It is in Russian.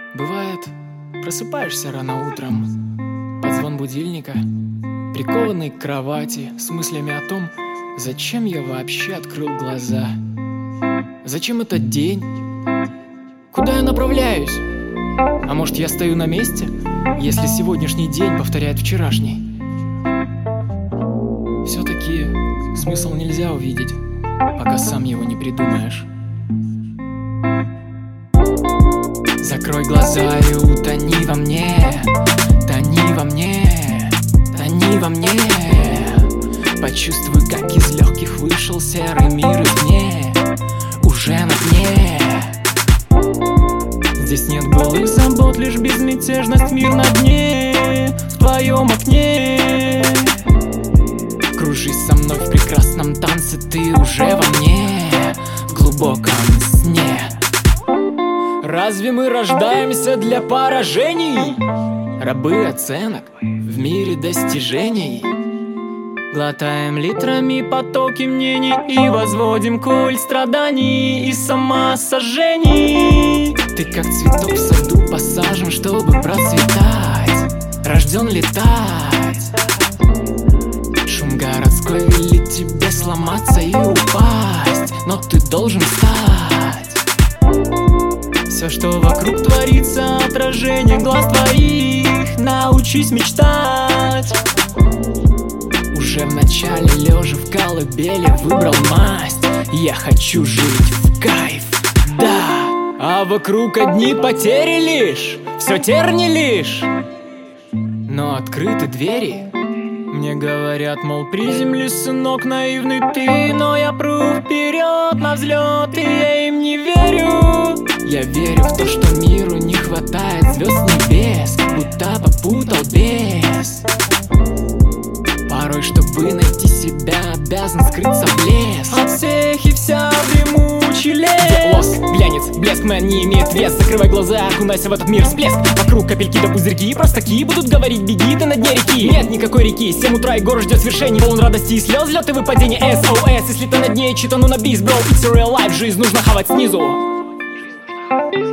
Бывает, просыпаешься рано утром под звон будильника, прикованный к кровати с мыслями о том, зачем я вообще открыл глаза. Зачем этот день? Куда я направляюсь? А может, я стою на месте, если сегодняшний день повторяет вчерашний? Все-таки смысл нельзя увидеть, пока сам его не придумаешь. Закрой глаза и утони во мне, тони во мне, тони во мне. Почувствуй, как из легких вышел серый мир и мне уже на дне. Здесь нет былых забот, лишь безмятежность, мир на дне, в твоем окне. Кружись со мной в прекрасном танце, ты уже во мне, в глубоком сне. Разве мы рождаемся для поражений? Рабы оценок в мире достижений. Глотаем литрами потоки мнений и возводим культ страданий и самосожжений. Ты как цветок в саду посажен, чтобы процветать, рожден летать. Шум городской велит тебе сломаться и упасть, но ты должен встать. Все, что вокруг творится, отражение глаз твоих. Научись мечтать. Уже в начале, лежа в колыбели, выбрал масть. Я хочу жить в кайф, да. А вокруг одни потери лишь, все терни лишь. Но открыты двери. Мне говорят, мол, приземлись, сынок, наивный ты. Но я пру вперед на взлет, и я им не верю. Я верю в то, что миру не хватает звезд небес, будто попутал бес. Порой, чтобы найти себя, обязан скрыться в лес. От всех и вся дремучий лес. Где лос, глянец, блеск, мэн не имеет вес. Закрывай глаза, окунайся в этот мир, всплеск. Вокруг капельки да пузырьки, простаки будут говорить, беги ты на дне реки. Нет никакой реки, 7 утра и город ждет свершений. Полон радости и слез, взлет и выпадение, SOS. Если ты на дне, читану на бис, бро, it's a real life. Жизнь нужно хавать снизу.